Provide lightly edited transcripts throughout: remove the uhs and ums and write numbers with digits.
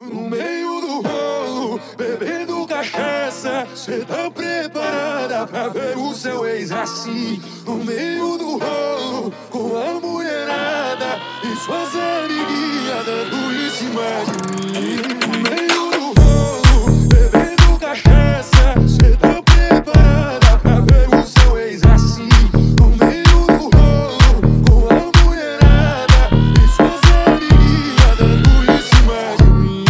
No meio do rolo, bebendo cachaça, cê tá preparada pra ver o seu ex assim? No meio do rolo, com a mulherada e suas amiguinhas dando em cima de mim. No meio do rolo, bebendo cachaça, cê tá preparada pra ver o seu ex assim? No meio do rolo, com a mulherada e suas amiguinhas dando em cima de mim.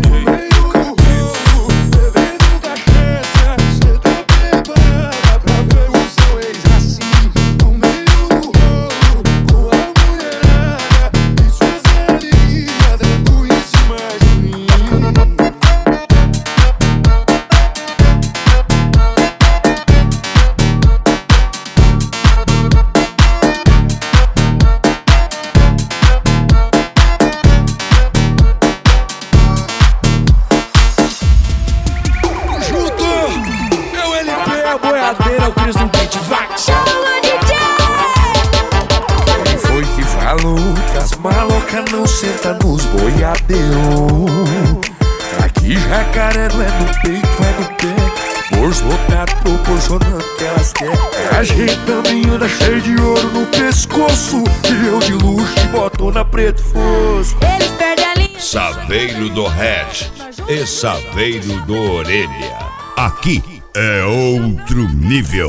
O Cris no beat, vai! Chama DJ! Quem foi que falou que as malocas não sentam nos boiadeiros? Aqui jacaré não é no peito, é no pé. Bolso lotado proporcionando que elas querem. A gente também anda cheio de ouro no pescoço, e eu de luxo e botona preto fosco. Eles perdem a linha. Saveiro do Red e Saveiro do Orelha. Aqui é outro nível.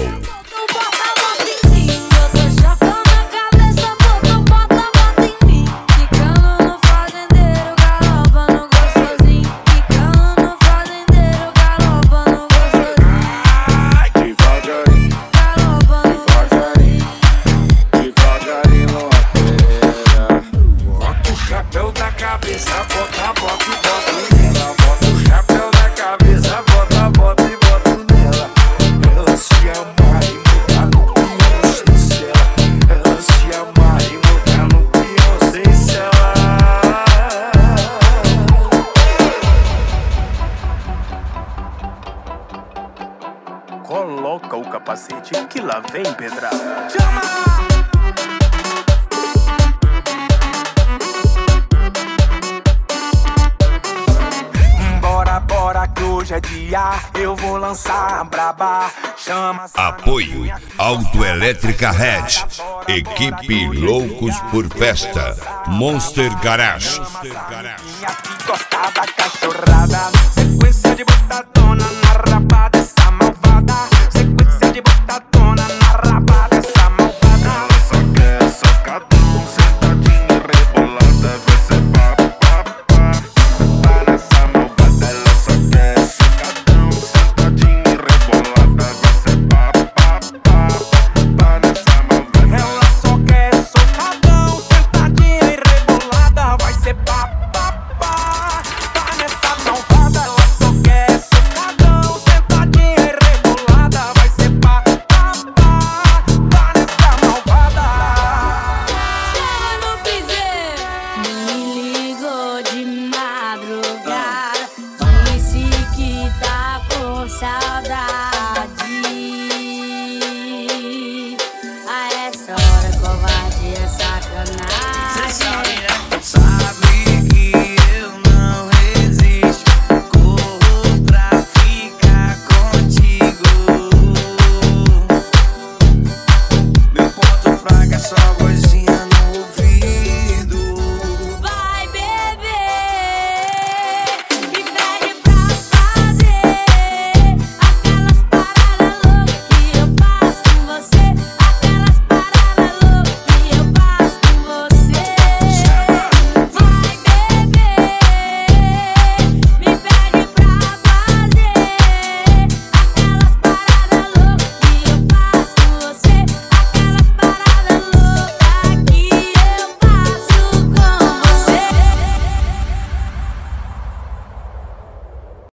Coloca o capacete que lá vem pedrada. Chama! Bora que hoje é dia, eu vou lançar a braba. Chama. Apoio Autoelétrica Red. Equipe Loucos por Festa. Monster Garage. Aqui gosta da cachorrada.